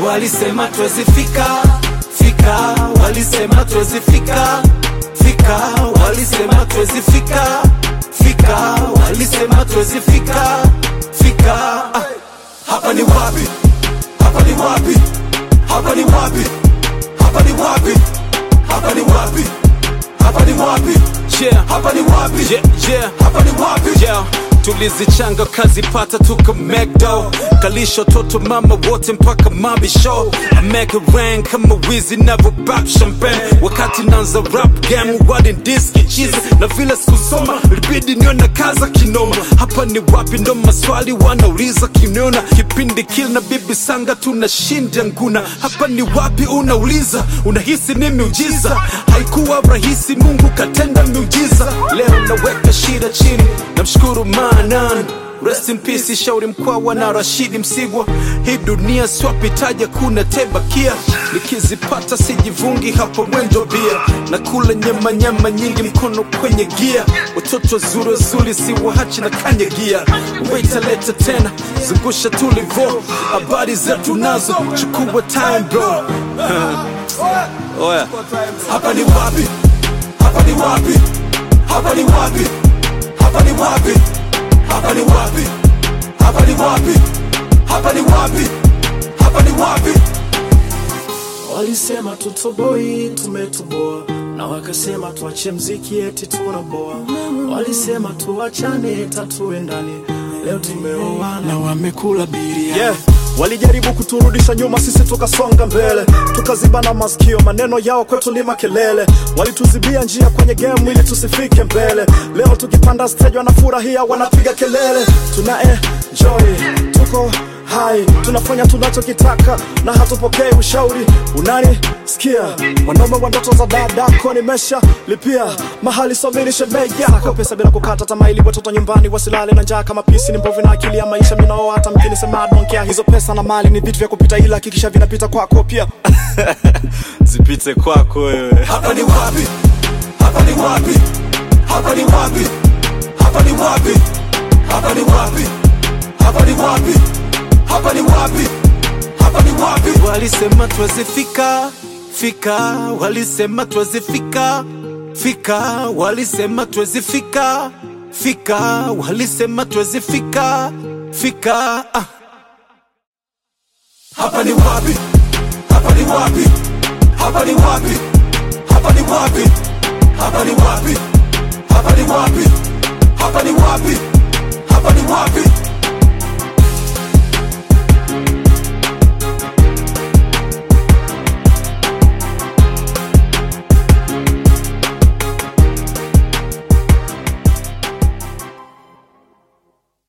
Walisema tuwezi fika, walisema tuwezi fika, walisema tuwezi fika, walisema tuwezi fika. Hapa ni wapi? Hapa ni wapi? Hapa ni wapi? Hapa ni wapi? Hapa ni wapi? Hapa ni wapi? Yeah. Hapa ni wapi? Yeah. Hapa ni wapi? Yeah. Tulizichanga kazi pata tuka McDo, kalisho toto mama wote mpaka mabi show. I make it rain kama wizi never rap champagne. Wakati nanza rap game wadi diski cheese. Na vile sikusoma libidi niona kaza kinoma. Hapa ni wapi ndo maswali wanauliza kiniona. Kipindi kill na bibi sanga tunashinda nguna. Hapa ni wapi unauliza, unahisi ni miujiza. Haikuwa rahisi Mungu katenda miujiza. Leo naweka shida chini, namshukuru Manan. Rest in peace Shauri Mkwawa na Rashidi Msigwa. Hii dunia swapitaja kuna tebakia. Nikizipata sijivungi hapo mwendo bia. Na kula nyama nyingi mkono kwenye gia. Watoto zuri siwahachi na kanyagia. Waita leta tena, zungusha tulivo. Habari zetu nazo, chukua time bro. Oya. Hapa ni wapi? Hapa ni wapi? Hapa ni wapi? Hapa ni wapi? Hapa ni wapi? Hapa ni wapi? Hapa ni wapi? Hapa ni wapi? Walisema tutoboi, tumetoboa. Na wakasema tuache mziki eti tunaboa. Walisema tuachane tatuendane. Leo tumeoana na wamekula biria. Yeah. Walijaribu kuturudisha nyuma sisi tukasonga mbele. Tukazibana masikio maneno yao kwetu ni makelele. Walituzibia njia kwenye game ili tusifike mbele. Leo tukipanda stage wanafurahia wanapiga kelele. Tuna enjoy, tuko high, tunafanya tunachokitaka na hatupokei ushauri. Unanisikia? Wanaume wa ndoto za dadako nimesha lipia. Mahali somini shemeji yako. Pesa bila kukata tamaa ili watoto nyumbani wasilale na njaa kama pisi ni mbovu na akili ya maisha minao hata mkini sema don't care. Hizo pesa na mali ni vitu vya kupita ila hakikisha vinapita kwako pia. Zipite kwako wewe. Hapa ni wapi? Hapa ni wapi? Hapa ni wapi? Hapa ni wapi? Hapa ni wapi? Hapa ni wapi? Hapa ni wapi? Hapa ni wapi? Walisema tuwezi fika, walisema tuwezi fika, walisema tuwezi fika, walisema tuwezi fika. Hapa ni wapi? Hapa ni wapi? Hapa ni wapi? Hapa ni wapi? Hapa ni wapi? Hapa ni wapi? Hapa ni wapi? Hapa ni wapi?